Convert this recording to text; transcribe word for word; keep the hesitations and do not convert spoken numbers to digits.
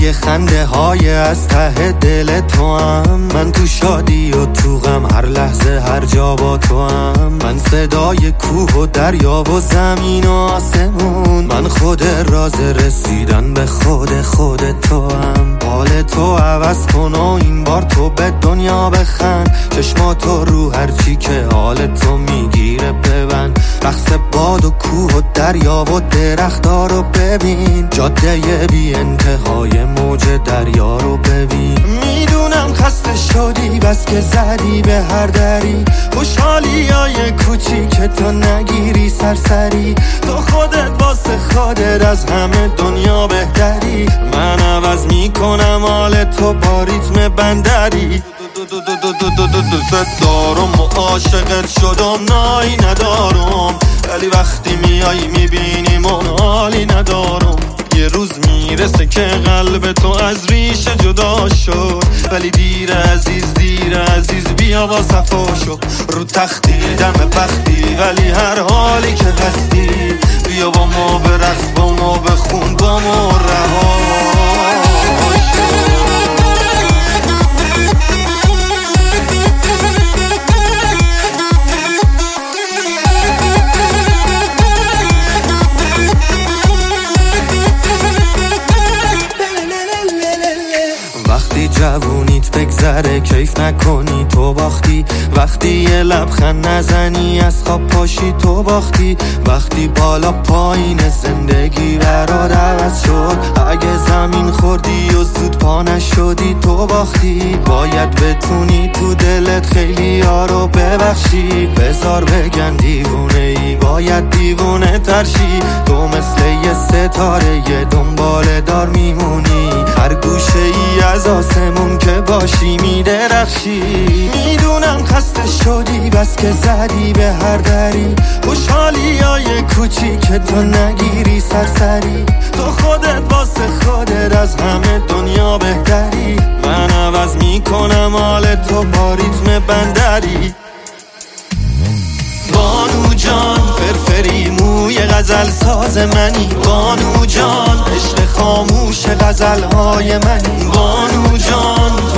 صدای خنده های از ته دل تو هم. من تو شادی و تو غم، هر لحظه هر جا با تو هم. من صدای کوه و دریا و زمین و آسمون. من خود راز رسیدن به خود خود تو هم. حال تو عوض کن و این بار تو به دنیا بخند. چشماتو رو هرچی که حال تو میگیره ببند. رقص باد و کوه و دریا و درخت‌ها رو ببین. جاده بی انتهای موج دریا رو ببین. میدونم خسته شدی بس که زدی به هر دری. خوشحالی های کوچیک تو نگیری سرسری. تو خودت واسه خودت از همه دنیا بهتری. من عوض میکنم حال تو با ریتم بندری. دوست دارم و عاشقت شدم، نایی ندارم. ولی وقتی میای میبینیم و حالی ندارم. یه روز میرسه که قلب تو از ریشه جدا شد. ولی دیر عزیز دیر عزیز بیا با صفا شو. رو تختی دم بختی ولی هر حالی که هستی. بیا با ما برقص با ما بخون با ما رها وقتی جوونیت بگذره کیف نکنی تو باختی. وقتی یه لبخند نزنی از خواب پاشی تو باختی. وقتی بالا پایین زندگی برات عوض شد. اگه زمین خوردی و زود پا نشدی تو باختی. باید بتونی تو دلت خیلی ها رو ببخشی. بذار بگن دیوونه ای باید دیوونه ترشی. تو مثل یه ستاره یه دنبال دار میمونی. هر گوشه ای از آسمون که باشی میدرخشی. میدونم خسته شدی بس که زدی به هر دری. خوشحالی های کوچیک تو نگیری سرسری. تو خودت واسه خودت از همه دنیا بهتری. من عوض میکنم حال تو با ریتم بندری. بانو جان فرفری موی غزل ساز منی. بانو جان عشق خاموش غزل های منی. بانو جان